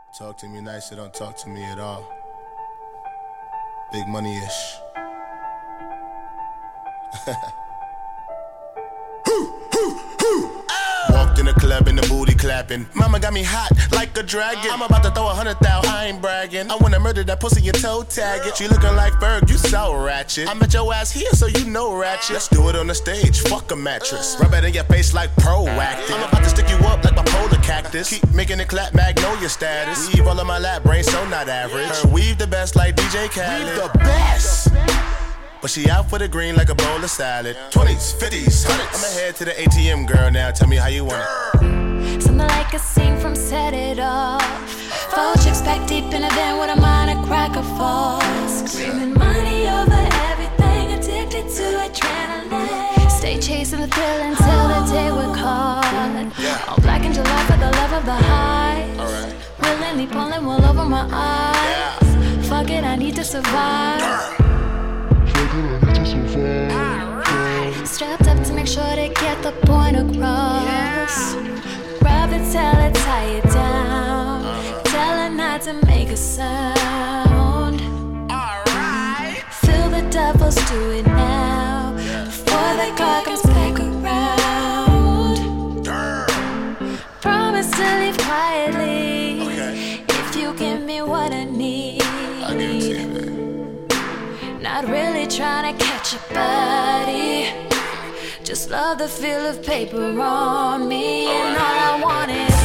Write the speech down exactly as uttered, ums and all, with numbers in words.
Talk to me nice or don't talk to me at all. Big money-ish. Walked in the club and the booty clapping. Mama got me hot like a dragon. I'm about to throw a hundred thou, I ain't bragging. I wanna murder that pussy and toe tag it. She looking like Berg, you so ratchet. I met your ass here, so you know ratchet. Let's do it on the stage, fuck a mattress. Rub it in your face like Proactive. I'm about to stick you up like my polar cactus. Keep making it clap, Magnolia status. Weave all of my lap, brain so not average. Her weave the best like D J Khaled. Weave the best. But she out for the green like a bowl of salad. Twenties, fifties, hundreds. I'ma head to the A T M, girl, now tell me how you want it. Something like a scene from Set It Off. Four chicks packed deep in a van with a minor cracker falls. Screaming money over everything, addicted to adrenaline. Stay chasing the thrill until the day we're caught. Yeah. All black in July for the love of the highs. Alright. Willingly pulling wool over my eyes. Yeah. Fuck it, I need to survive. Strapped up to make sure to get the point across. Grab it, tell it, tie it down. Uh-huh. Tell her not to make a sound. Alright. Feel the devils do it now. Yeah. Before the car comes back around. Durr. Promise to leave quietly. Okay. If you give me what I need. I'll give it to you, babe. Not really trying to catch a body. Just love the feel of paper on me. And all I want is